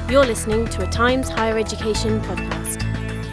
You're listening to a Times Higher Education podcast.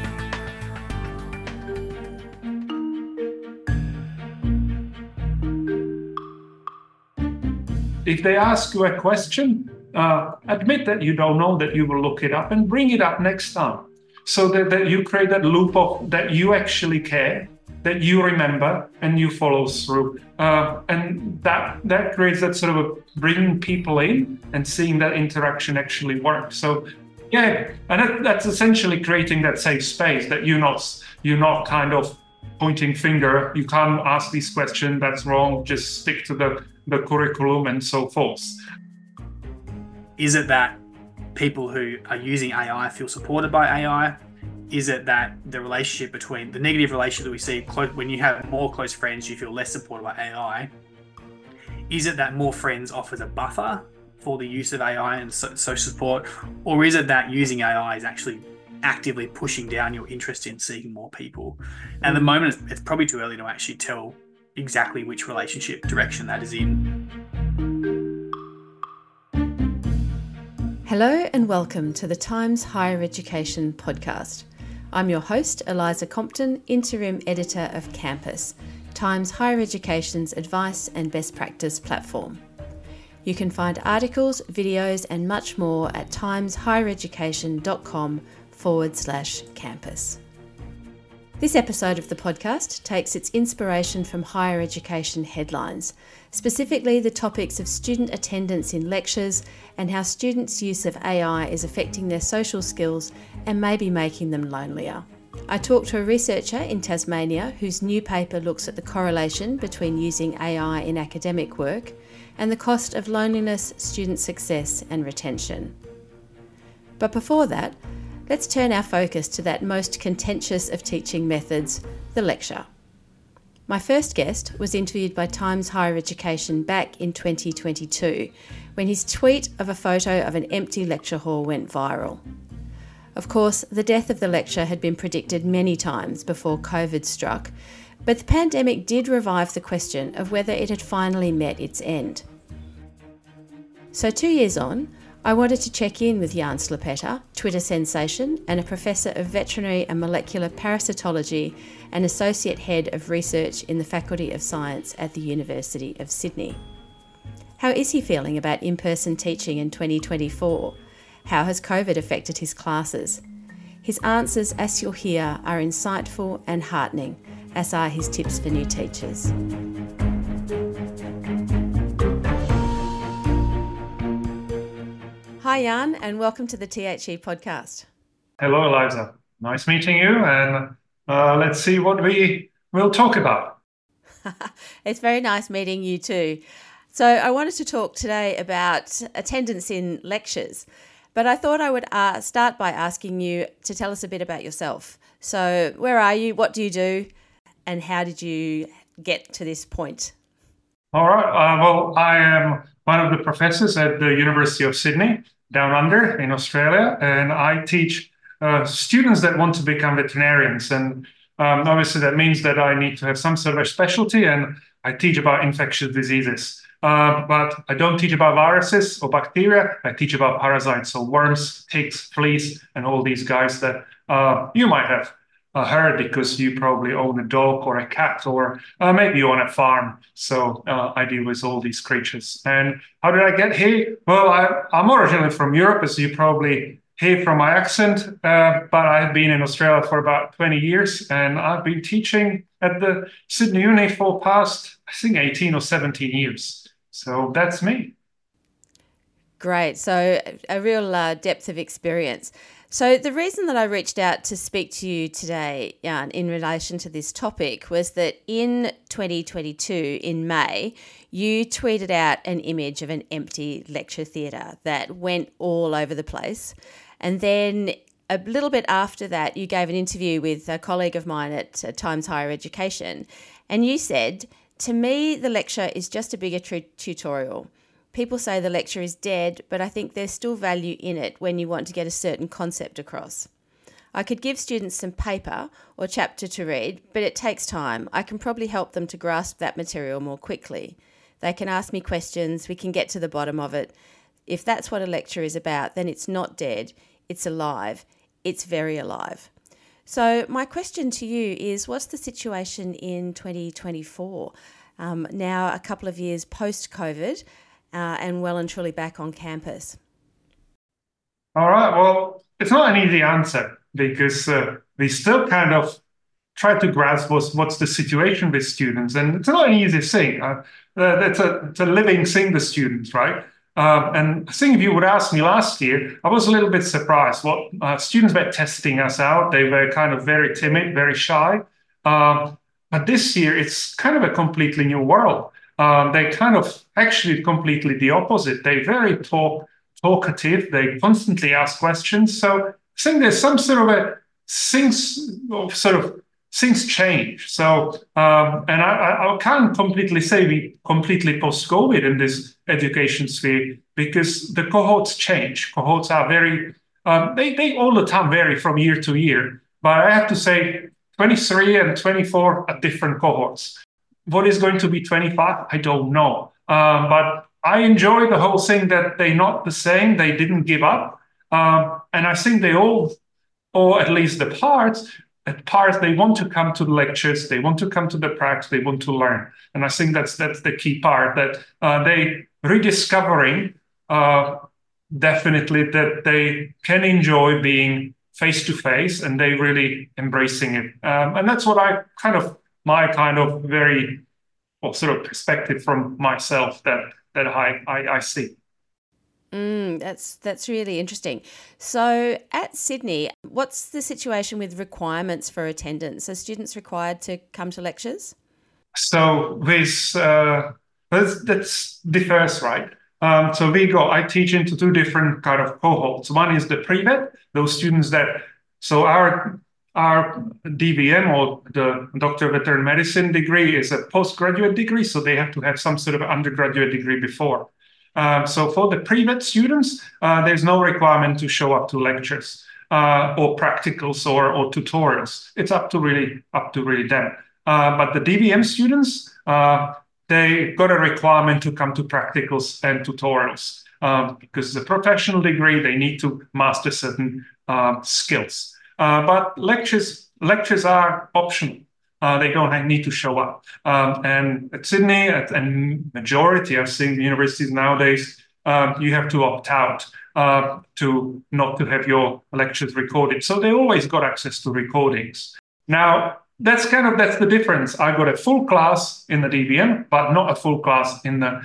If they ask you a question, admit that you don't know, that you will look it up and bring it up next time. So that you create that loop of that you actually care, that you remember and you follow through. And that creates that sort of bringing people in and seeing that interaction actually work. So yeah, and that's essentially creating that safe space that you're not kind of pointing finger. You can't ask this question, that's wrong, just stick to the curriculum and so forth. Is it that people who are using AI feel supported by AI? Is it that the relationship between the negative relationship that we see when you have more close friends, you feel less supported by AI? Is it that more friends offers a buffer for the use of AI and social support? Or is it that using AI is actually actively pushing down your interest in seeking more people? And at the moment, it's probably too early to actually tell exactly which relationship direction that is in. Hello and welcome to the Times Higher Education podcast. I'm your host, Eliza Compton, Interim Editor of Campus, Times Higher Education's advice and best practice platform. You can find articles, videos and much more at timeshighereducation.com/campus. This episode of the podcast takes its inspiration from higher education headlines, specifically the topics of student attendance in lectures and how students' use of AI is affecting their social skills and maybe making them lonelier. I talked to a researcher in Tasmania whose new paper looks at the correlation between using AI in academic work and the cost of loneliness, student success and retention. But before that, let's turn our focus to that most contentious of teaching methods, the lecture. My first guest was interviewed by Times Higher Education back in 2022, when his tweet of a photo of an empty lecture hall went viral. Of course, the death of the lecture had been predicted many times before COVID struck, but the pandemic did revive the question of whether it had finally met its end. So 2 years on, I wanted to check in with Jan Slipeta, Twitter sensation and a Professor of Veterinary and Molecular Parasitology and Associate Head of Research in the Faculty of Science at the University of Sydney. How is he feeling about in-person teaching in 2024? How has COVID affected his classes? His answers, as you'll hear, are insightful and heartening, as are his tips for new teachers. Hi Jan, and welcome to the THE podcast. Hello, Eliza. Nice meeting you, and let's see what we will talk about. It's very nice meeting you too. So I wanted to talk today about attendance in lectures, but I thought I would start by asking you to tell us a bit about yourself. So where are you, what do you do, and how did you get to this point? All right. Well, I am one of the professors at the University of Sydney, down under in Australia, and I teach students that want to become veterinarians. And obviously that means that I need to have some sort of a specialty, and I teach about infectious diseases. But I don't teach about viruses or bacteria. I teach about parasites, so worms, ticks, fleas, and all these guys that you might have heard because you probably own a dog or a cat, or maybe you own a farm. So I deal with all these creatures. And how did I get here? Well, I'm originally from Europe, as you probably hear from my accent, but I've been in Australia for about 20 years, and I've been teaching at the Sydney Uni for past, I think, 18 or 17 years. So that's me. Great. So a real depth of experience. So the reason that I reached out to speak to you today, Jan, in relation to this topic was that in 2022, in May, you tweeted out an image of an empty lecture theatre that went all over the place. And then a little bit after that, you gave an interview with a colleague of mine at Times Higher Education. And you said, "To me, the lecture is just a bigger tutorial. People say the lecture is dead, but I think there's still value in it when you want to get a certain concept across. I could give students some paper or chapter to read, but it takes time. I can probably help them to grasp that material more quickly. They can ask me questions, we can get to the bottom of it. If that's what a lecture is about, then it's not dead, it's alive, it's very alive. So my question to you is, what's the situation in 2024? Now a couple of years post-COVID and well and truly back on campus. All right. Well, it's not an easy answer because we still kind of try to grasp what's the situation with students. And it's not an easy thing. It's a living thing, the students, right? And I think if you would ask me last year, I was a little bit surprised. What students were testing us out. They were kind of very timid, very shy. But this year, it's kind of a completely new world. They kind of actually completely the opposite. They're very talkative. They constantly ask questions. So I think there's some sort of things change. So, and I can't completely say we completely post-COVID in this education sphere because the cohorts change. Cohorts are very, they all the time vary from year to year. But I have to say 23 and 24 are different cohorts. What is going to be 25? I don't know. But I enjoy the whole thing that they're not the same. They didn't give up. And I think they all, or at least the parts, they want to come to the lectures, they want to come to the practice, they want to learn. And I think that's the key part, that they rediscovering definitely that they can enjoy being face-to-face and they really embracing it. And that's what my kind of very sort of perspective from myself that I see. That's really interesting. So at Sydney, what's the situation with requirements for attendance? Are students required to come to lectures? So with that's differs, right? So I teach into two different kind of cohorts. One is the pre-vet, those students our DVM or the Doctor of Veterinary Medicine degree is a postgraduate degree, so they have to have some sort of undergraduate degree before. So for the pre-vet students, there's no requirement to show up to lectures or practicals or tutorials. It's up to really them. But the DVM students, they got a requirement to come to practicals and tutorials because it's a professional degree. They need to master certain skills. But lectures are optional. They don't need to show up. And at Sydney, and majority I've seen universities nowadays, you have to opt out to not to have your lectures recorded. So they always got access to recordings. Now, that's the difference. I got a full class in the DVM, but not a full class in the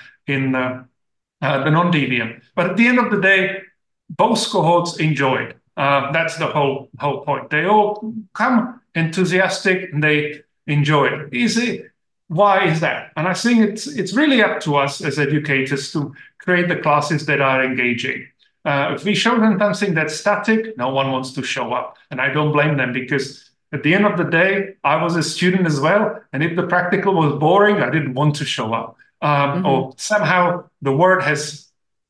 non-DVM. But at the end of the day, both cohorts enjoyed. That's the whole point. They all come enthusiastic and they enjoy it. Easy. Why is that? And I think it's really up to us as educators to create the classes that are engaging. If we show them something that's static, no one wants to show up. And I don't blame them because at the end of the day, I was a student as well. And if the practical was boring, I didn't want to show up. Or somehow the word has...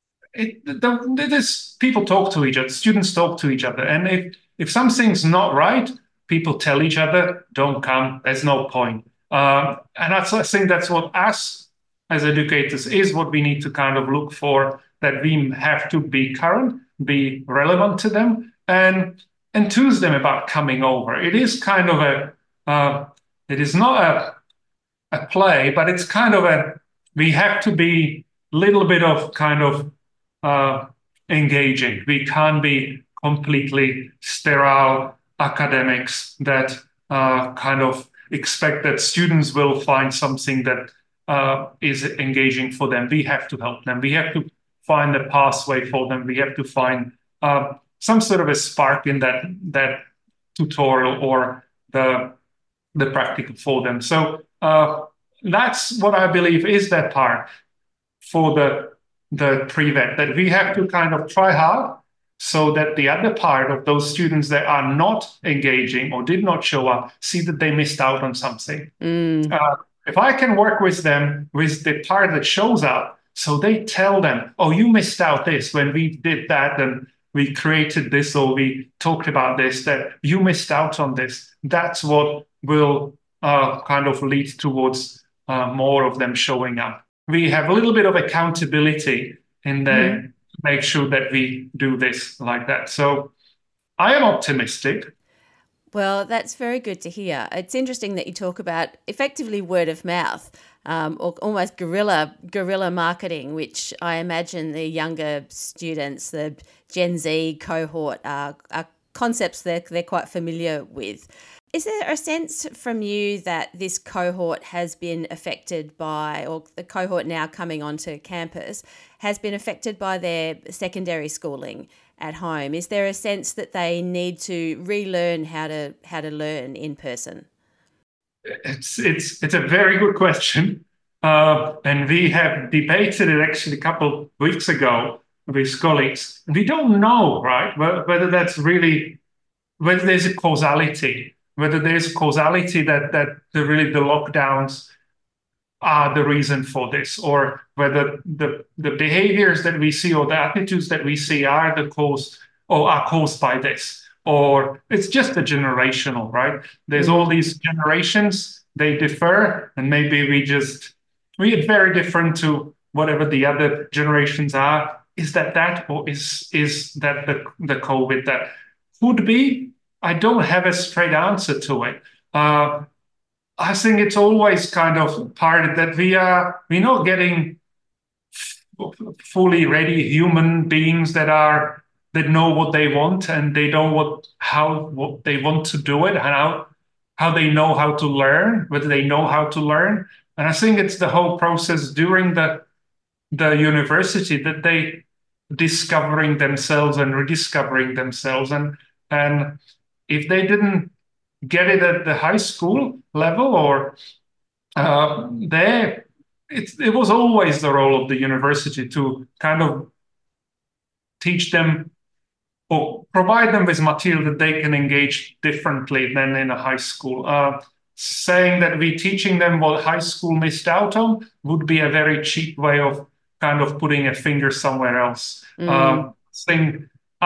people talk to each other, students talk to each other. And if something's not right, people tell each other, don't come, there's no point. And I think that's what us as educators is what we need to kind of look for, that we have to be current, be relevant to them, and enthuse them about coming over. It is kind of it is not a play, but it's kind of we have to be a little bit of kind of engaging. We can't be completely sterile academics that kind of expect that students will find something that is engaging for them. We have to help them. We have to find a pathway for them. We have to find some sort of a spark in that tutorial or the practical for them. So that's what I believe is that part for the pre-vet, that we have to kind of try hard so that the other part of those students that are not engaging or did not show up see that they missed out on something. If I can work with them with the part that shows up, so they tell them, oh, you missed out this when we did that and we created this or we talked about this, that you missed out on this. That's what will kind of lead towards more of them showing up. We have a little bit of accountability in there make sure that we do this like that. So I am optimistic. Well, that's very good to hear. It's interesting that you talk about effectively word of mouth, or almost guerrilla marketing, which I imagine the younger students, the Gen Z cohort, are concepts they're quite familiar with. Is there a sense from you that this cohort has been affected by, or the cohort now coming onto campus, has been affected by their secondary schooling at home? Is there a sense that they need to relearn how to learn in person? It's a very good question, and we have debated it actually a couple of weeks ago with colleagues. We don't know, right, whether that's really, whether there's a causality, that the lockdowns are the reason for this, or whether the behaviors that we see or the attitudes that we see are the cause or are caused by this, or it's just a generational, right? There's all these generations, they differ, and maybe we are very different to whatever the other generations are. Is that, or is that the COVID that could be? I don't have a straight answer to it. I think it's always kind of part that we're not getting fully ready human beings that know what they want, and they know what they want to do it, and how they know how to learn, whether they know how to learn. And I think it's the whole process during the university that they discovering themselves and rediscovering themselves, and if they didn't get it at the high school level or there, it was always the role of the university to kind of teach them or provide them with material that they can engage differently than in a high school. Saying that we're teaching them what high school missed out on would be a very cheap way of kind of putting a finger somewhere else. Thing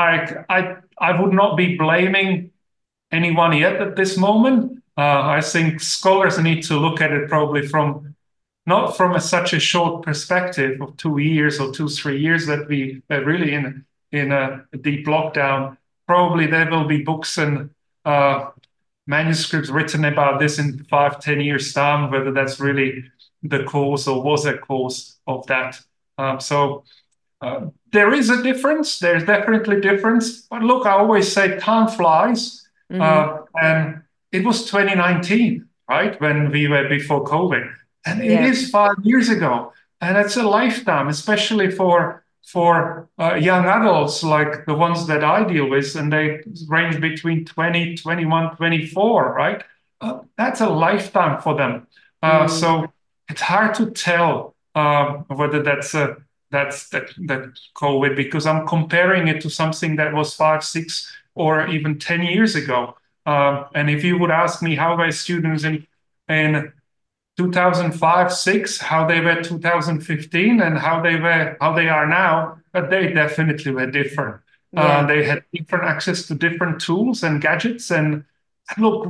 I would not be blaming anyone yet at this moment. I think scholars need to look at it probably not from such a short perspective of 2 years or 2-3 years that we are really in a deep lockdown. Probably there will be books and manuscripts written about this in 5-10 years time, whether that's really the cause or was a cause of that. So there is a difference. There's definitely a difference. But look, I always say time flies. And it was 2019, right, when we were before COVID. And it is 5 years ago. And it's a lifetime, especially for young adults like the ones that I deal with, and they range between 20, 21, 24, right? That's a lifetime for them. So it's hard to tell whether that's the COVID, because I'm comparing it to something that was 5, 6, or even 10 years ago. And if you would ask me how were students in 2005, 6, how they were 2015, and how they are now, but they definitely were different. They had different access to different tools and gadgets. And look,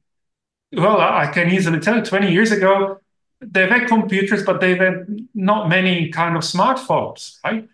I can easily tell you 20 years ago, there were computers, but they were not many kind of smartphones, right?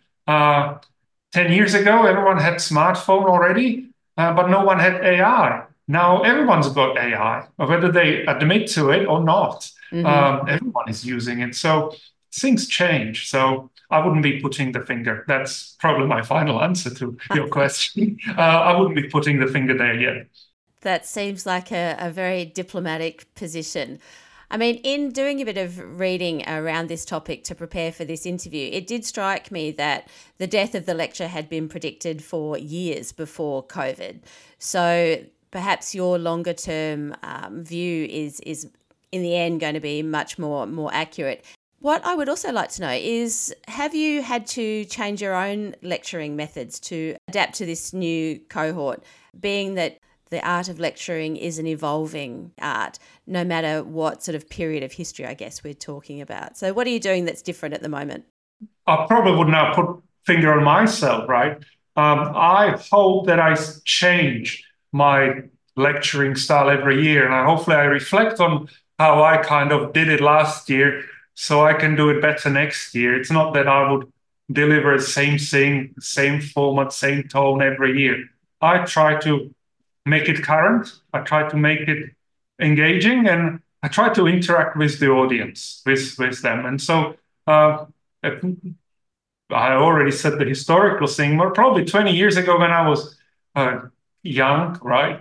10 years ago, everyone had smartphone already, but no one had AI. Now everyone's got AI, whether they admit to it or not. Everyone is using it. So things change. So I wouldn't be putting the finger. That's probably my final answer to your question. I wouldn't be putting the finger there yet. That seems like a very diplomatic position. I mean, in doing a bit of reading around this topic to prepare for this interview, it did strike me that the death of the lecture had been predicted for years before COVID. So perhaps your longer term view is in the end going to be much more accurate. What I would also like to know is, have you had to change your own lecturing methods to adapt to this new cohort, being that the art of lecturing is an evolving art, no matter what sort of period of history, I guess, we're talking about. So what are you doing that's different at the moment? I probably would now put finger on myself, right? I hope that I change my lecturing style every year, and hopefully I reflect on how I kind of did it last year so I can do it better next year. It's not that I would deliver the same thing, same format, same tone every year. I try to make it current. I try to make it engaging, and I try to interact with the audience, with them. And so I already said the historical thing, but probably 20 years ago when I was young, right?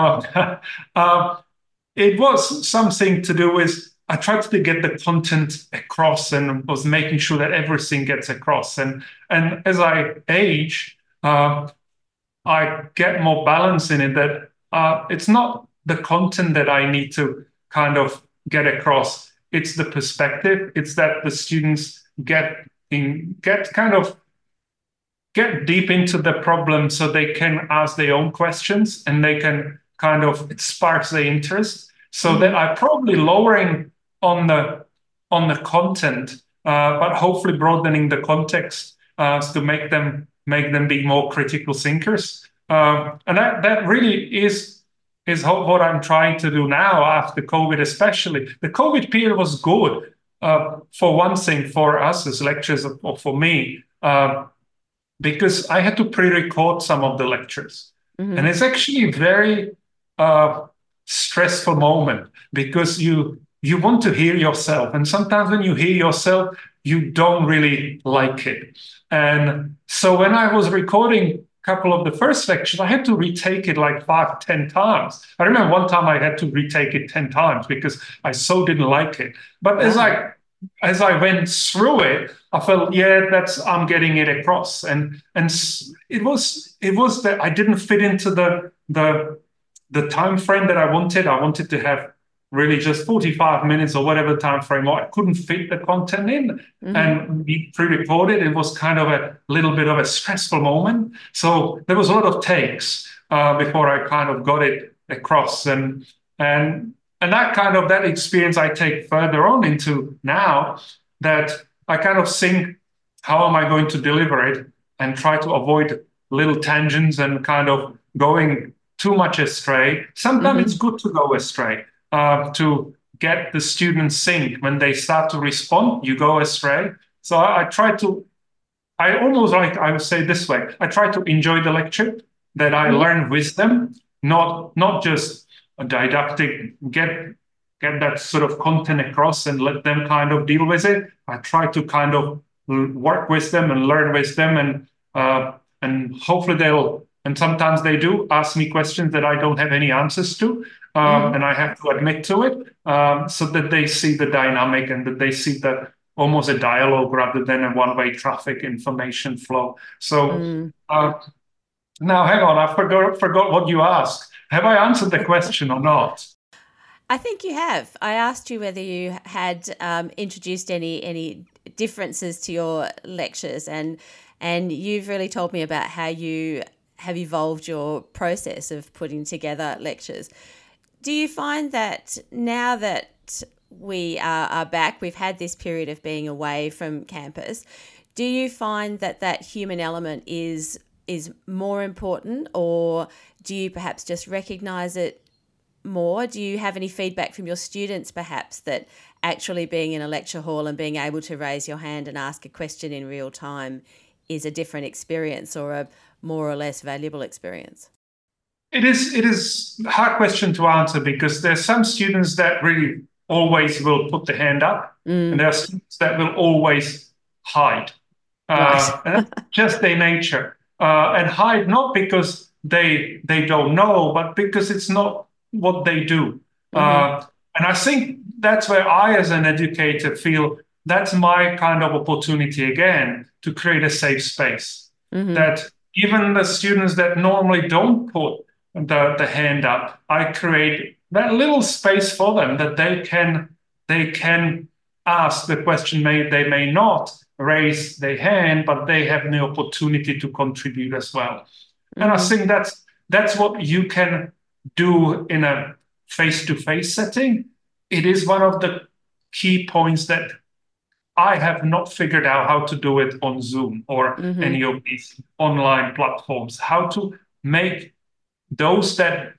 It was something to do with I tried to get the content across and was making sure that everything gets across. And as I age, I get more balance in it that it's not the content that I need to kind of get across. It's the perspective. It's that the students get deep into the problem so they can ask their own questions and they can it sparks their interest. So that I'm probably lowering on the content, but hopefully broadening the context to make them be more critical thinkers. And that really is what I'm trying to do now after COVID, especially. The COVID period was good. For one thing, for us as lecturers, or for me, because I had to pre-record some of the lectures. And it's actually a very stressful moment because you want to hear yourself. And sometimes when you hear yourself, you don't really like it. And so when I was recording a couple of the first lectures, I had to retake it like 5-10 times. I remember one time I had to retake it 10 times because I so didn't like it. But as I went through it, I felt, I'm getting it across. And it was that I didn't fit into the time frame that I wanted. I wanted to have really just 45 minutes or whatever time frame. I couldn't fit the content in and be pre-recorded. It was kind of a little bit of a stressful moment. So there was a lot of takes before I kind of got it across. And that experience I take further on into now, that I kind of think, how am I going to deliver it, and try to avoid little tangents and kind of going too much astray. Sometimes it's good to go astray to get the students think. When they start to respond, you go astray. So I would say this way, I try to enjoy the lecture, that I learn with them, not just a didactic, get that sort of content across and let them kind of deal with it. I try to kind of work with them and learn with them, and hopefully and sometimes they do ask me questions that I don't have any answers to, and I have to admit to it, so that they see the dynamic and that they see that almost a dialogue rather than a one-way traffic information flow. So now, hang on, I forgot what you asked. Have I answered the question or not? I think you have. I asked you whether you had introduced any differences to your lectures, and you've really told me about how you have evolved your process of putting together lectures. Do you find that now that we are back, we've had this period of being away from campus, do you find that human element is more important, or do you perhaps just recognise it more? Do you have any feedback from your students perhaps that actually being in a lecture hall and being able to raise your hand and ask a question in real time is a different experience, or a more or less valuable experience? It is a hard question to answer, because there's some students that really always will put the hand up, and there are students that will always hide. Right. And that's just their nature. And hide not because they don't know, but because it's not what they do. And I think that's where I, as an educator, feel that's my kind of opportunity again to create a safe space. That even the students that normally don't put the hand up, I create that little space for them that they can ask the question. They may not raise their hand, but they have the opportunity to contribute as well. And I think that's what you can do in a face-to-face setting. It is one of the key points that I have not figured out how to do it on Zoom or any of these online platforms, how to make those that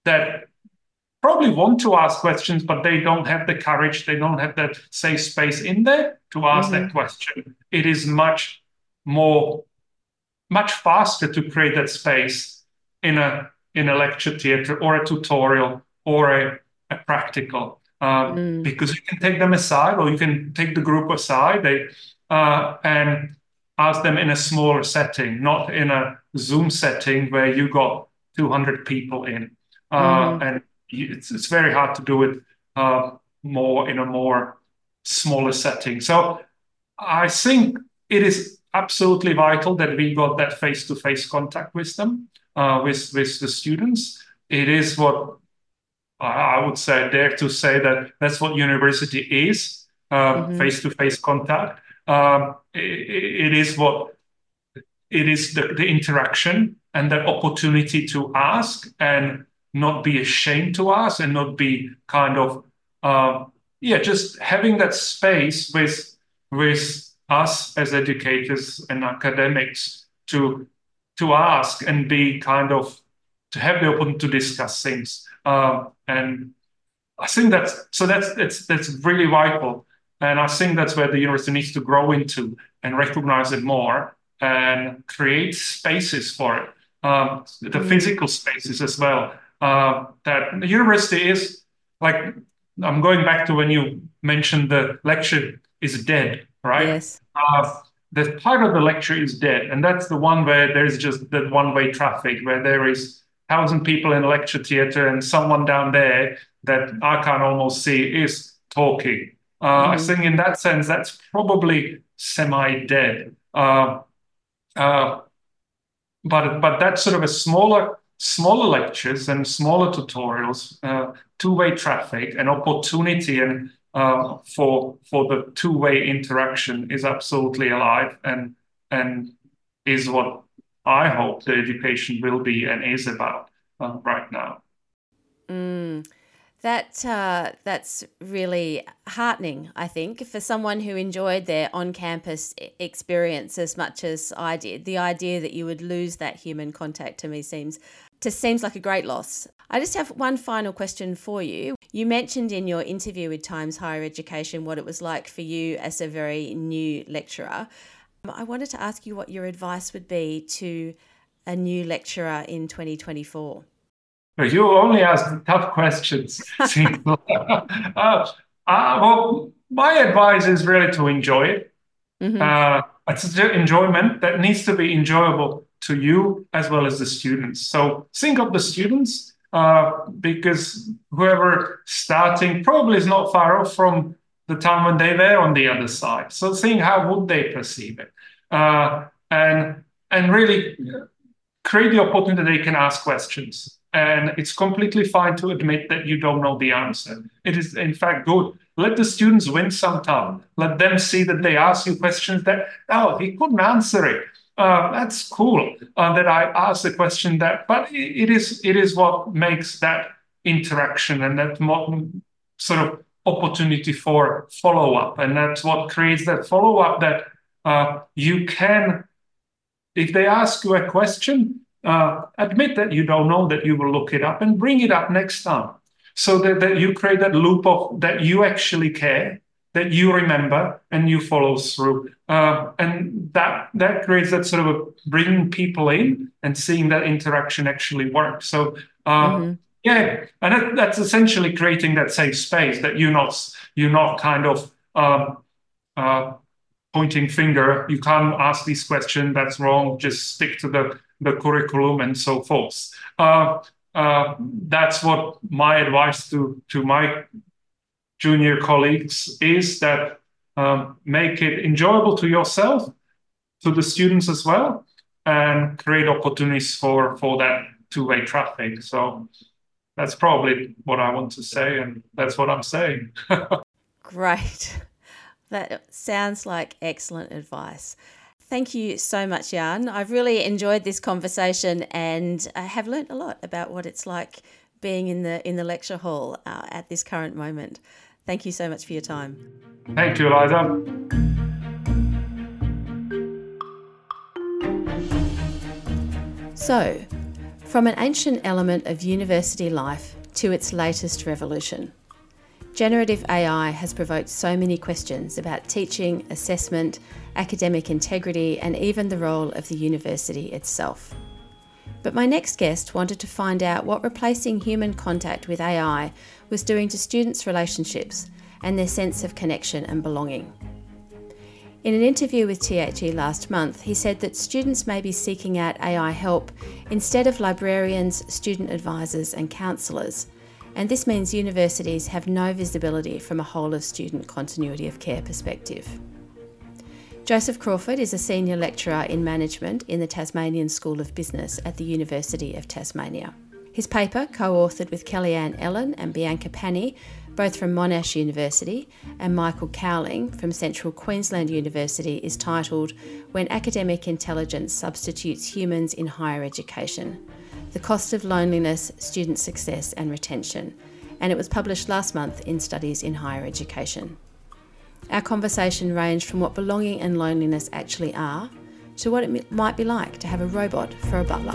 probably want to ask questions, but they don't have the courage, they don't have that safe space in there to ask that question. It is much much faster to create that space in a lecture theatre or a tutorial or a practical, because you can take them aside, or you can take the group aside and ask them in a smaller setting, not in a Zoom setting where you got 200 people in, and it's very hard to do it more in a more smaller setting. So I think it is absolutely vital that we got that face-to-face contact with them, with the students. It is what I would say, dare to say that's what university is, face-to-face contact. It is the interaction and the opportunity to ask and not be ashamed to ask and not be kind of, just having that space with us as educators and academics to ask and be kind of, to have the opportunity to discuss things. And I think that's really vital. And I think that's where the university needs to grow into and recognize it more and create spaces for it, the physical spaces as well. That the university is, like, I'm going back to when you mentioned the lecture is dead, right? Yes. The part of the lecture is dead, and that's the one where there's just that one-way traffic, where there is 1,000 people in a lecture theatre and someone down there that I can almost see is talking. I think in that sense, that's probably semi-dead. But that's sort of a smaller lectures and smaller tutorials, two-way traffic and opportunity and for the two-way interaction is absolutely alive and is what I hope the education will be and is about right now. That's really heartening, I think, for someone who enjoyed their on-campus experience as much as I did. The idea that you would lose that human contact to me seems like a great loss. I just have one final question for you. You mentioned in your interview with Times Higher Education what it was like for you as a very new lecturer. I wanted to ask you what your advice would be to a new lecturer in 2024. You only ask tough questions. Well, my advice is really to enjoy it. It's enjoyment that needs to be enjoyable to you as well as the students. So think of the students, because whoever starting probably is not far off from the time when they were on the other side. So think, how would they perceive it? And really create the opportunity that they can ask questions. And it's completely fine to admit that you don't know the answer. It is, in fact, good. Let the students win some time. Let them see that they ask you questions that, he couldn't answer it. That's cool that I asked the question but it is what makes that interaction and that sort of opportunity for follow-up. And that's what creates that follow-up that you can, if they ask you a question, admit that you don't know, that you will look it up and bring it up next time. So that you create that loop of that you actually care, that you remember and you follow through. And that creates that sort of bringing people in and seeing that interaction actually work. So and that's essentially creating that safe space that you're not kind of pointing finger. You can't ask this question, that's wrong, just stick to the curriculum and so forth. That's what my advice to my junior colleagues is, that make it enjoyable to yourself, to the students as well, and create opportunities for that two-way traffic. So that's probably what I want to say, and that's what I'm saying. Great. That sounds like excellent advice. Thank you so much, Jan. I've really enjoyed this conversation and I have learnt a lot about what it's like being in the lecture hall at this current moment. Thank you so much for your time. Thank you, Eliza. So, from an ancient element of university life to its latest revolution, Generative AI has provoked so many questions about teaching, assessment, academic integrity, and even the role of the university itself. But my next guest wanted to find out what replacing human contact with AI was doing to students' relationships and their sense of connection and belonging. In an interview with THE last month, he said that students may be seeking out AI help instead of librarians, student advisors, and counsellors, and this means universities have no visibility from a whole of student continuity of care perspective. Joseph Crawford is a senior lecturer in management in the Tasmanian School of Business at the University of Tasmania. His paper, co-authored with Kellyanne Ellen and Bianca Pani, both from Monash University, and Michael Cowling from Central Queensland University, is titled When Academic Intelligence Substitutes Humans in Higher Education: The Cost of Loneliness, Student Success and Retention, and it was published last month in Studies in Higher Education. Our conversation ranged from what belonging and loneliness actually are to what it might be like to have a robot for a butler.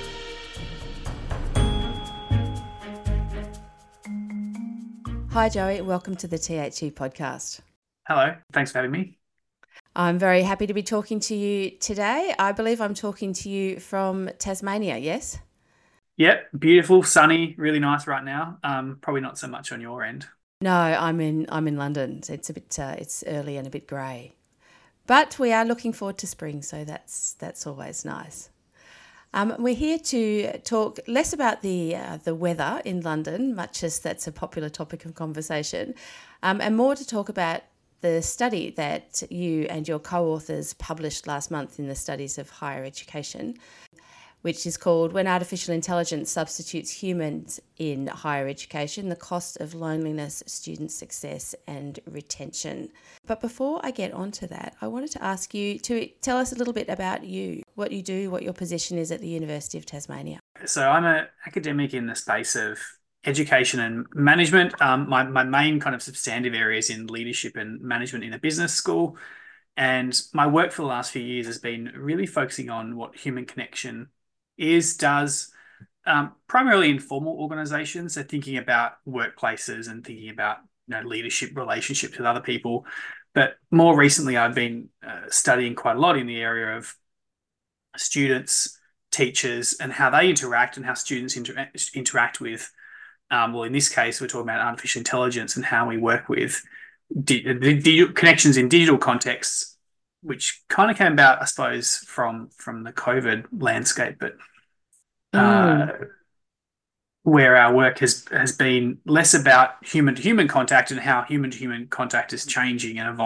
Hi Joey, welcome to the THE podcast. Hello, thanks for having me. I'm very happy to be talking to you today. I believe I'm talking to you from Tasmania, yes? Yep, beautiful, sunny, really nice right now. Probably not so much on your end. No, I'm in London. It's a bit it's early and a bit grey, but we are looking forward to spring, so that's always nice. We're here to talk less about the weather in London, much as that's a popular topic of conversation, and more to talk about the study that you and your co-authors published last month in the Studies of Higher Education, which is called When Artificial Intelligence Substitutes Humans in Higher Education: The Cost of Loneliness, Student Success and Retention. But before I get onto that, I wanted to ask you to tell us a little bit about you, what you do, what your position is at the University of Tasmania. So I'm an academic in the space of education and management. My main kind of substantive areas in leadership and management in a business school. And my work for the last few years has been really focusing on what human connection does, primarily in formal organizations. So thinking about workplaces and thinking about leadership relationships with other people. But more recently, I've been studying quite a lot in the area of students, teachers, and how they interact and how students interact with, well, in this case, we're talking about artificial intelligence and how we work with digital connections in digital contexts, which kind of came about, I suppose, from the COVID landscape, but where our work has been less about human-to-human contact and how human-to-human contact is changing and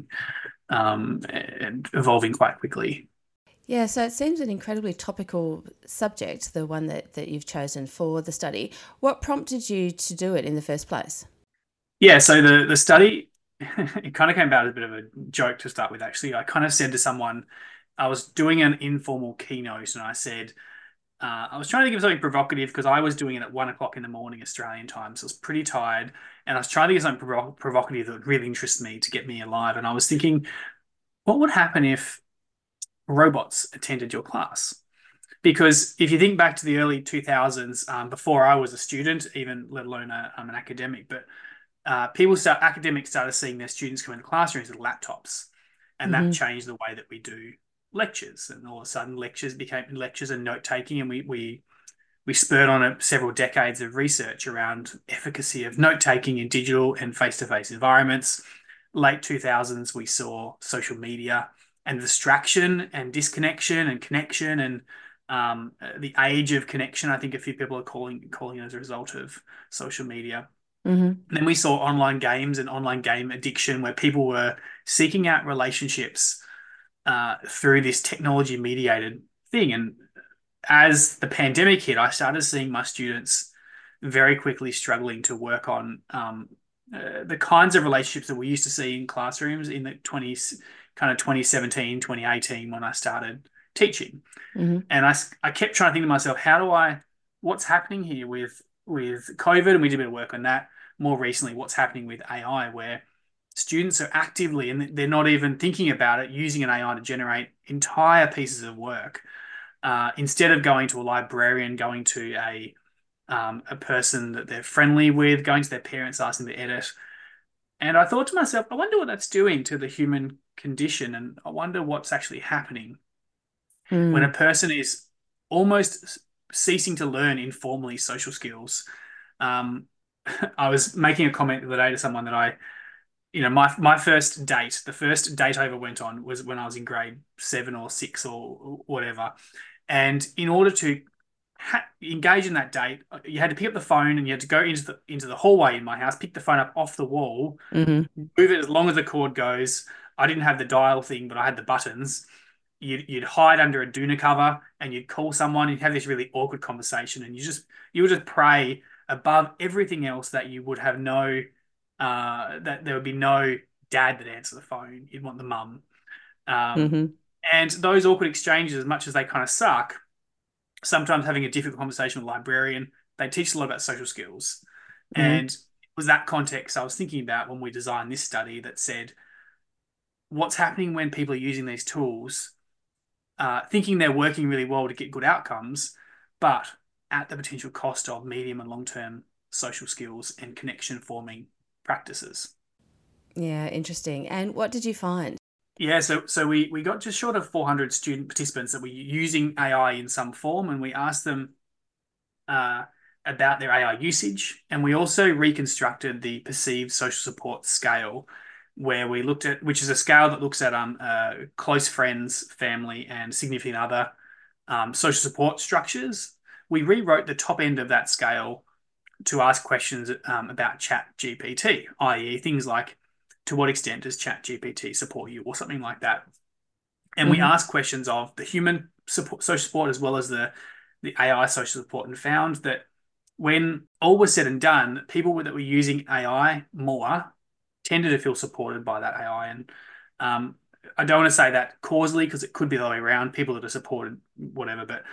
evolving quite quickly. Yeah, so it seems an incredibly topical subject, the one that you've chosen for the study. What prompted you to do it in the first place? Yeah, so the study, it kind of came about as a bit of a joke to start with, actually. I kind of said to someone, I was doing an informal keynote, and I said, I was trying to think of something provocative because I was doing it at 1 o'clock in the morning Australian time, so I was pretty tired, and I was trying to get something provocative that would really interest me to get me alive. And I was thinking, what would happen if robots attended your class? Because if you think back to the early 2000s, before I was a student, even let alone I'm an academic, but academics started seeing their students come into classrooms with laptops, and that changed the way that we do lectures. And all of a sudden, lectures became lectures and note taking, and we spurred on several decades of research around efficacy of note taking in digital and face-to-face environments. Late 2000s, we saw social media and distraction and disconnection and connection, and the age of connection, I think a few people are calling it as a result of social media. Mm-hmm. Then we saw online games and online game addiction, where people were seeking out relationships through this technology mediated thing. And as the pandemic hit, I started seeing my students very quickly struggling to work on the kinds of relationships that we used to see in classrooms in the 2017, 2018, when I started teaching. Mm-hmm. And I kept trying to think to myself, what's happening here with COVID? And we did a bit of work on that. More recently, what's happening with AI, where students are actively, and they're not even thinking about it, using an AI to generate entire pieces of work. Instead of going to a librarian, going to a a person that they're friendly with, going to their parents, asking to edit. And I thought to myself, I wonder what that's doing to the human condition, and I wonder what's actually happening when a person is almost ceasing to learn informally social skills. Um, I was making a comment the other day to someone that my first date, the first date I ever went on was when I was in grade 7 or 6 or whatever. And in order to engage in that date, you had to pick up the phone and you had to go into the hallway in my house, pick the phone up off the wall, move it as long as the cord goes. I didn't have the dial thing, but I had the buttons. You'd hide under a doona cover and you'd call someone and have this really awkward conversation, and you would just pray above everything else that you would have that there would be no dad that answer the phone. You'd want the mum. And those awkward exchanges, as much as they kind of suck, sometimes having a difficult conversation with a librarian, they teach us a lot about social skills. And it was that context I was thinking about when we designed this study that said, what's happening when people are using these tools, thinking they're working really well to get good outcomes, but at the potential cost of medium and long-term social skills and connection forming practices. Yeah, interesting. And what did you find? Yeah, so we got just short of 400 student participants that were using AI in some form, and we asked them about their AI usage, and we also reconstructed the perceived social support scale, where we looked at, which is a scale that looks at close friends, family, and significant other social support structures. We rewrote the top end of that scale to ask questions about ChatGPT, i.e. things like, to what extent does ChatGPT support you, or something like that. And we asked questions of the human social support as well as the AI social support, and found that when all was said and done, people that were using AI more tended to feel supported by that AI. And I don't want to say that causally, because it could be the other way around, people that are supported, whatever, but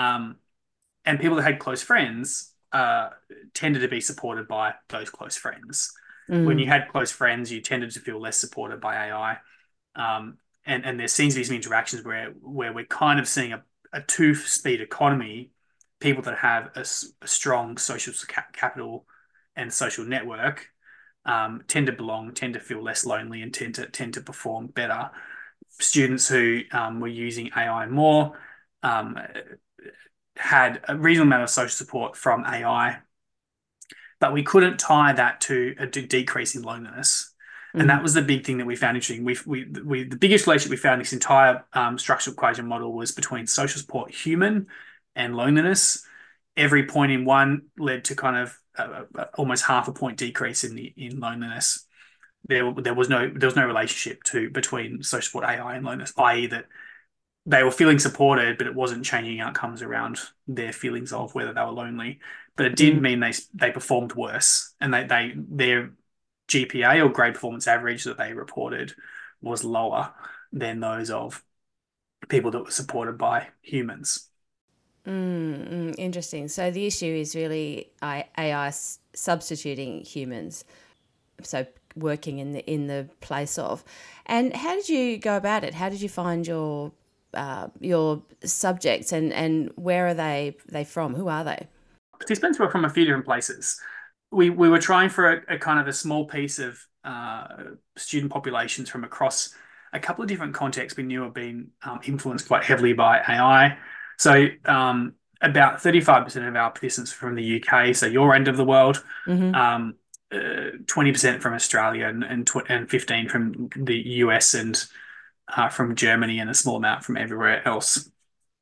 and people that had close friends tended to be supported by those close friends. When you had close friends, you tended to feel less supported by AI. And there seems to be some interactions where we're kind of seeing a two-speed economy. People that have a strong social capital and social network tend to belong, tend to feel less lonely, and tend to perform better. Students who were using AI more had a reasonable amount of social support from AI, but we couldn't tie that to a decrease in loneliness. And that was the big thing that we found interesting. The biggest relationship we found in this entire structural equation model was between social support, human, and loneliness. Every point in one led to kind of almost half a point decrease in loneliness. There was no relationship between social support, AI, and loneliness, i.e. that they were feeling supported, but it wasn't changing outcomes around their feelings of whether they were lonely. But it did mean they performed worse, and their GPA, or grade performance average, that they reported was lower than those of people that were supported by humans. Interesting. So the issue is really AI substituting humans, so working in the place of. And how did you go about it? How did you find your subjects, and where are they from? Who are they? Participants were from a few different places. We were trying for a kind of a small piece of student populations from across a couple of different contexts we knew have been influenced quite heavily by AI. So about 35% of our participants from the UK, so your end of the world, 20% from Australia, and 15% from the US, and from Germany, and a small amount from everywhere else.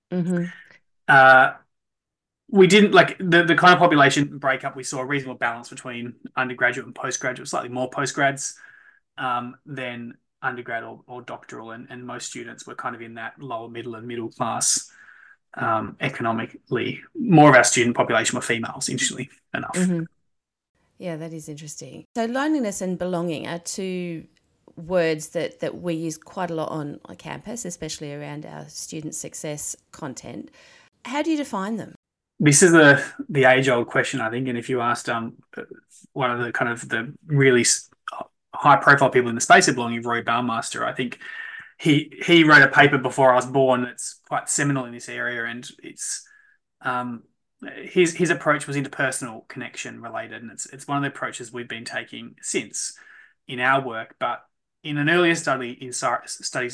We didn't like the kind of population breakup. We saw a reasonable balance between undergraduate and postgraduate, slightly more postgrads than undergrad or doctoral, and most students were kind of in that lower middle and middle class economically. More of our student population were females, interestingly enough. Yeah, that is interesting. So loneliness and belonging are two words that we use quite a lot on campus, especially around our student success content. How do you define them? This is the age-old question, I think. And if you asked one of the kind of the really high-profile people in the space of belonging, Roy Baumeister, I think he wrote a paper before I was born that's quite seminal in this area, and it's his approach was interpersonal connection related, and it's one of the approaches we've been taking since in our work. But in an earlier study in studies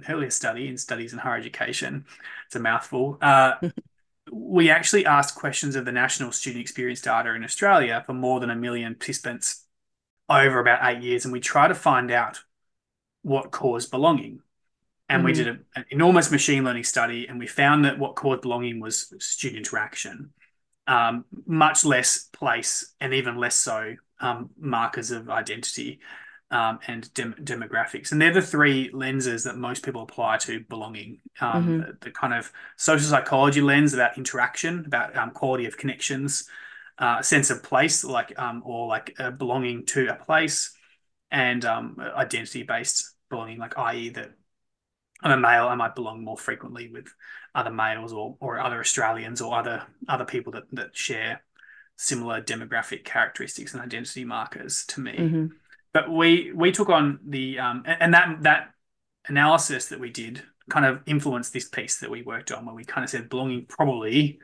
in higher education, it's a mouthful. We actually asked questions of the national student experience data in Australia for more than 1 million participants over about 8 years, and we tried to find out what caused belonging. And we did an enormous machine learning study, and we found that what caused belonging was student interaction, much less place, and even less so markers of identity and demographics. And they're the three lenses that most people apply to belonging. The kind of social psychology lens about interaction, about quality of connections, sense of place, belonging to a place, and identity-based belonging, like i.e. that I'm a male, I might belong more frequently with other males or other Australians or other people that share similar demographic characteristics and identity markers to me. But we took on the and that analysis that we did kind of influenced this piece that we worked on, where we kind of said belonging probably,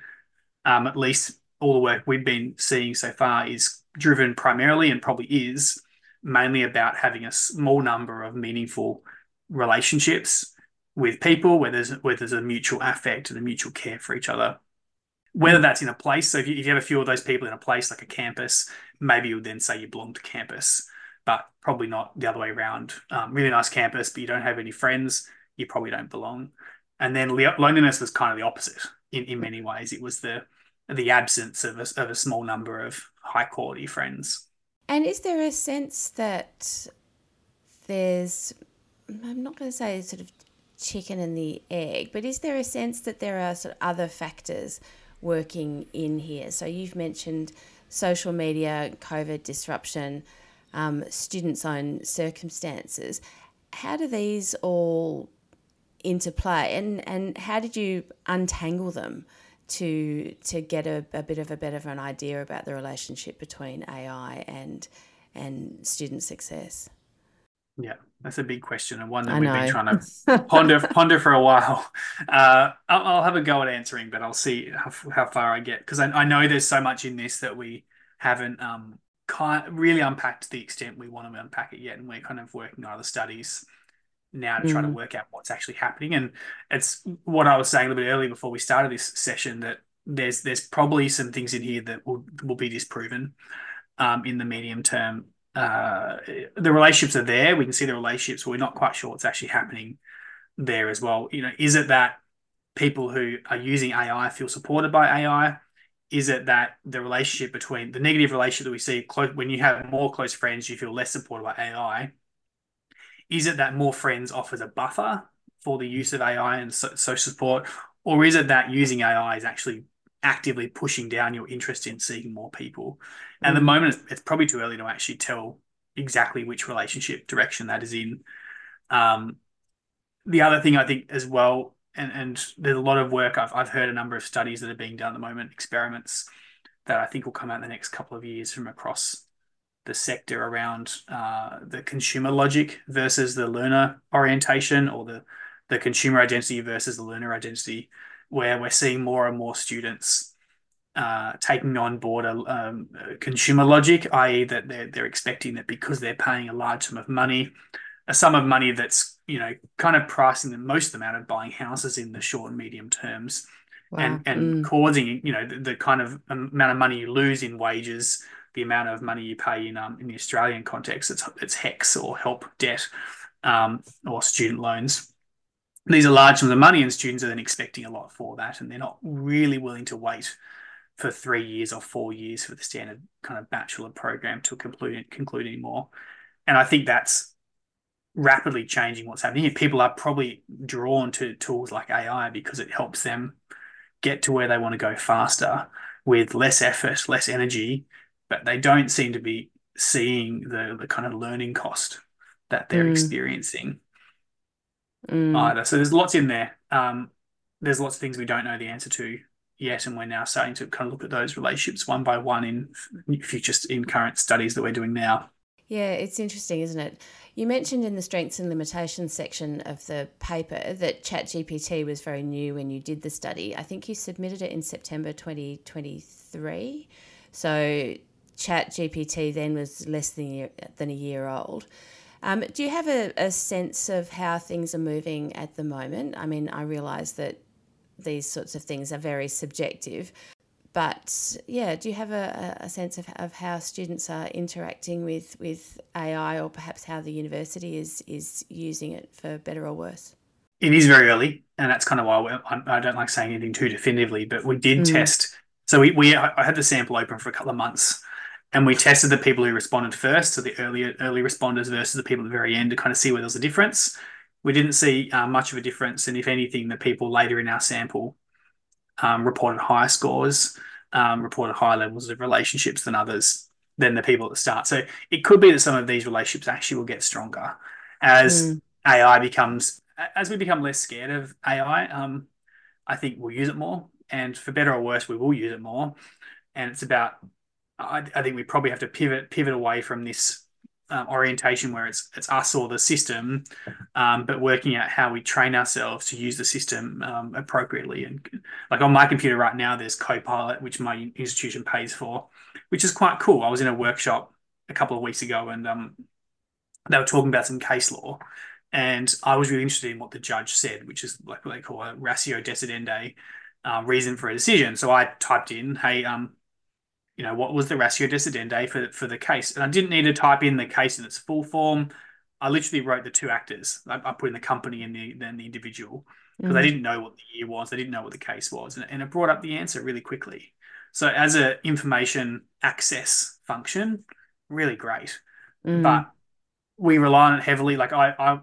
at least all the work we've been seeing so far, is driven primarily and probably is mainly about having a small number of meaningful relationships with people where there's a mutual affect and a mutual care for each other. Whether that's in a place, so if you have a few of those people in a place like a campus, maybe you would then say you belong to campus, but probably not the other way around. Really nice campus, but you don't have any friends, you probably don't belong. And then loneliness was kind of the opposite in many ways. It was the absence of a small number of high quality friends. And is there a sense that there's, I'm not going to say sort of chicken and the egg, but is there a sense that there are sort of other factors working in here? So you've mentioned social media, COVID disruption, students' own circumstances. How do these all interplay, and how did you untangle them to get a bit of a better of an idea about the relationship between AI and student success? Yeah, that's a big question, and one that we've been trying to ponder for a while. I'll have a go at answering, but I'll see how far I get, because I know there's so much in this that we haven't really unpacked to the extent we want to unpack it yet, and we're kind of working on other studies now to try to work out what's actually happening. And it's what I was saying a little bit earlier before we started this session, that there's probably some things in here that will be disproven in the medium term. The relationships are there. We can see the relationships, but we're not quite sure what's actually happening there as well. Is it that people who are using AI feel supported by AI? Is it that the relationship between the negative relationship that we see when you have more close friends, you feel less supported by AI? Is it that more friends offers a buffer for the use of AI and social support? Or is it that using AI is actually actively pushing down your interest in seeing more people? And at the moment, it's probably too early to actually tell exactly which relationship direction that is in. The other thing I think as well, and there's a lot of work, I've heard a number of studies that are being done at the moment, experiments that I think will come out in the next couple of years from across the sector around the consumer logic versus the learner orientation, or the consumer identity versus the learner identity, where we're seeing more and more students taking on board a consumer logic, i.e. that they're expecting that because they're paying a large sum of money, a sum of money that's kind of pricing the most amount of buying houses in the short and medium terms, and causing the kind of amount of money you lose in wages, the amount of money you pay in the Australian context, it's HECS or help debt or student loans. These are large sums of money, and students are then expecting a lot for that, and they're not really willing to wait for 3 years or 4 years for the standard kind of bachelor program to conclude anymore. And I think that's rapidly changing what's happening. People are probably drawn to tools like AI because it helps them get to where they want to go faster with less effort, less energy, but they don't seem to be seeing the kind of learning cost that they're experiencing either. So there's lots in there. There's lots of things we don't know the answer to yet, and we're now starting to kind of look at those relationships one by one in current studies that we're doing now. Yeah, it's interesting, isn't it? You mentioned in the strengths and limitations section of the paper that ChatGPT was very new when you did the study. I think you submitted it in September 2023. So ChatGPT then was less than a year old. Do you have a sense of how things are moving at the moment? I mean, I realise that these sorts of things are very subjective. But yeah, do you have a sense of how students are interacting with AI, or perhaps how the university is using it for better or worse? It is very early, and that's kind of why I don't like saying anything too definitively, but we did test. So I had the sample open for a couple of months, and we tested the people who responded first, so the early responders versus the people at the very end, to kind of see where there was a difference. We didn't see much of a difference, and if anything, the people later in our sample reported higher scores, reported higher levels of relationships than the people at the start. So it could be that some of these relationships actually will get stronger as as we become less scared of AI. I think we'll use it more, and for better or worse, we will use it more. And it's about, I think we probably have to pivot away from this orientation where it's us or the system, but working out how we train ourselves to use the system appropriately. And like on my computer right now, there's Copilot, which my institution pays for, which is quite cool. I was in a workshop a couple of weeks ago, and they were talking about some case law, and I was really interested in what the judge said, which is like what they call a ratio decidendi, reason for a decision. So I typed in, hey, what was the ratio decidendi for the case? And I didn't need to type in the case in its full form. I literally wrote the two actors. I put in the company and then the individual, because I didn't know what the year was. I didn't know what the case was. And it brought up the answer really quickly. So as an information access function, really great. But we rely on it heavily. Like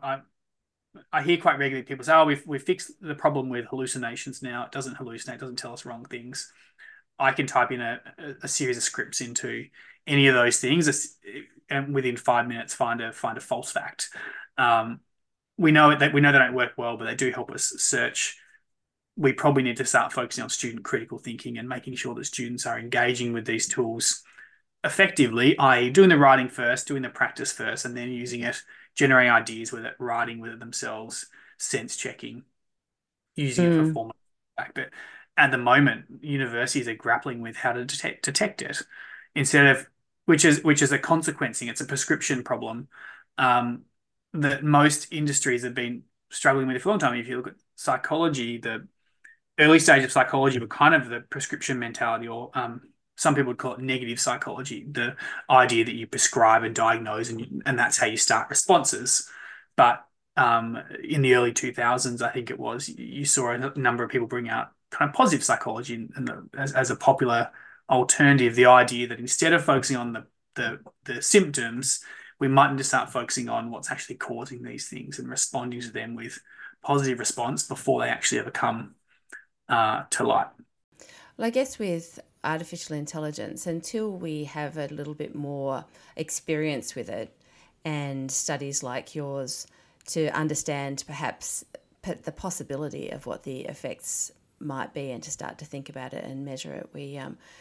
I hear quite regularly people say, oh, we've fixed the problem with hallucinations now. It doesn't hallucinate, it doesn't tell us wrong things. I can type in a series of scripts into any of those things, and within 5 minutes find a false fact. We know they don't work well, but they do help us search. We probably need to start focusing on student critical thinking and making sure that students are engaging with these tools effectively, i.e. doing the writing first, doing the practice first, and then using it, generating ideas with it, writing with it themselves, sense checking, using it for formal feedback. But at the moment, universities are grappling with how to detect it, instead of which is a consequencing. It's a prescription problem that most industries have been struggling with for a long time. If you look at psychology, the early stage of psychology were kind of the prescription mentality, or some people would call it negative psychology, the idea that you prescribe and diagnose, and that's how you start responses. But in the early 2000s, I think it was, you saw a number of people bring out kind of positive psychology as a popular alternative, the idea that instead of focusing on the symptoms, we might need to start focusing on what's actually causing these things and responding to them with positive response before they actually ever come to light. Well, I guess with artificial intelligence, until we have a little bit more experience with it and studies like yours to understand perhaps the possibility of what the effects might be, and to start to think about it and measure it, we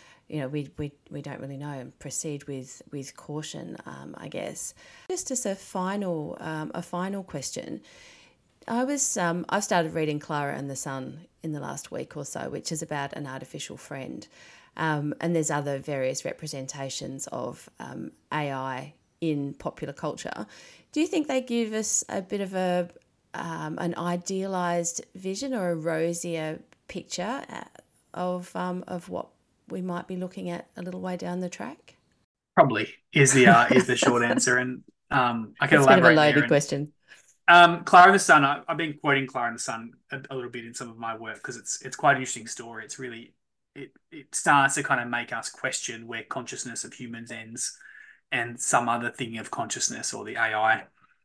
don't really know, and proceed with caution, I guess. Just as a final question, I've started reading Clara and the Sun in the last week or so, which is about an artificial friend, and there's other various representations of AI in popular culture. Do you think they give us a bit of an idealized vision or a rosier picture of what we might be looking at a little way down the track? Probably is the short answer, and I can elaborate. It's a bit of a loaded question. Clara and the Sun. I've been quoting Clara and the Sun a little bit in some of my work, because it's quite an interesting story. It's really it starts to kind of make us question where consciousness of humans ends, and some other thing of consciousness, or the AI,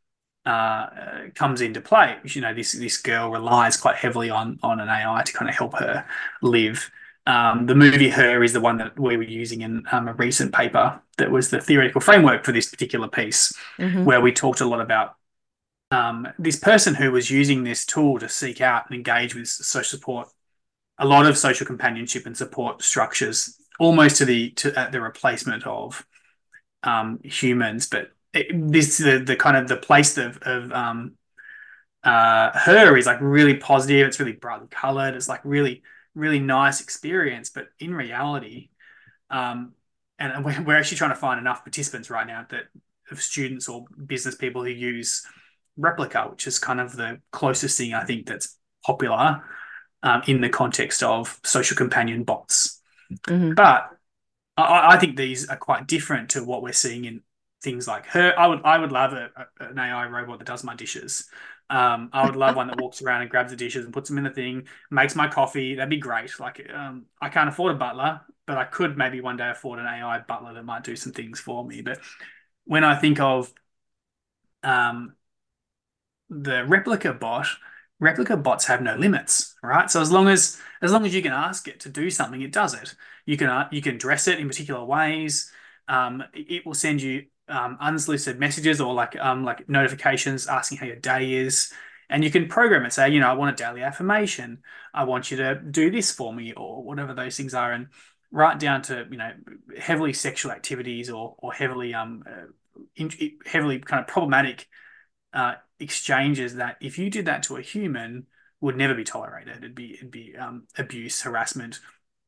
comes into play. This girl relies quite heavily on an AI to kind of help her live. The movie Her is the one that we were using in a recent paper that was the theoretical framework for this particular piece, where we talked a lot about this person who was using this tool to seek out and engage with social support, a lot of social companionship and support structures, almost to the replacement of humans. But the kind of the place of her is like really positive. It's really brightly colored. It's like really, really nice experience. But in reality, and we're actually trying to find enough participants right now of students or business people who use Replika, which is kind of the closest thing I think that's popular in the context of social companion bots. Mm-hmm. But I think these are quite different to what we're seeing in things like her. I would love an AI robot that does my dishes. I would love one that walks around and grabs the dishes and puts them in the thing, makes my coffee. That'd be great. Like, I can't afford a butler, but I could maybe one day afford an AI butler that might do some things for me. But when I think of the Replika bots have no limits, right? So as long as you can ask it to do something, it does it. You can dress it in particular ways. It will send you unsolicited messages or like notifications asking how your day is, and you can program it. Say, I want a daily affirmation. I want you to do this for me, or whatever those things are, and right down to heavily sexual activities or heavily heavily kind of problematic exchanges that if you did that to a human would never be tolerated. It'd be abuse, harassment,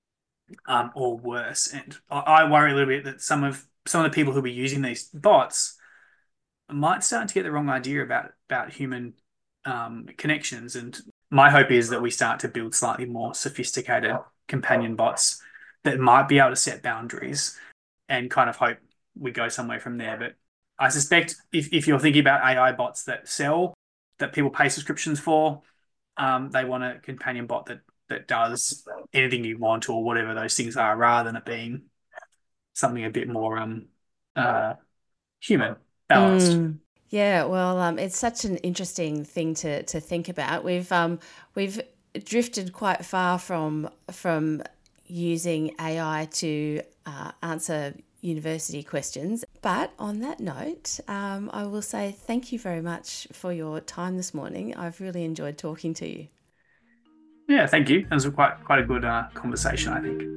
or worse. And I worry a little bit that some of the people who be using these bots might start to get the wrong idea about human connections. And my hope is that we start to build slightly more sophisticated companion bots that might be able to set boundaries, and kind of hope we go somewhere from there. But I suspect if you're thinking about AI bots that people pay subscriptions for, they want a companion bot that does anything you want or whatever those things are, rather than it being something a bit more human, balanced. Yeah, well, it's such an interesting thing to think about. We've drifted quite far from using AI to answer university questions. But on that note, I will say thank you very much for your time this morning. I've really enjoyed talking to you. Yeah, thank you. It was quite a good conversation, I think.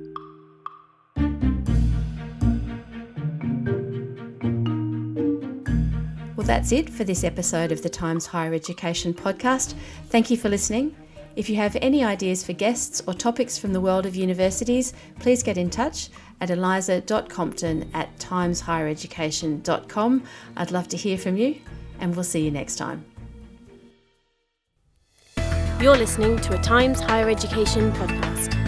Well, that's it for this episode of the Times Higher Education podcast. Thank you for listening. If you have any ideas for guests or topics from the world of universities, please get in touch at eliza.compton@timeshighereducation.com. I'd love to hear from you, and we'll see you next time. You're listening to a Times Higher Education podcast.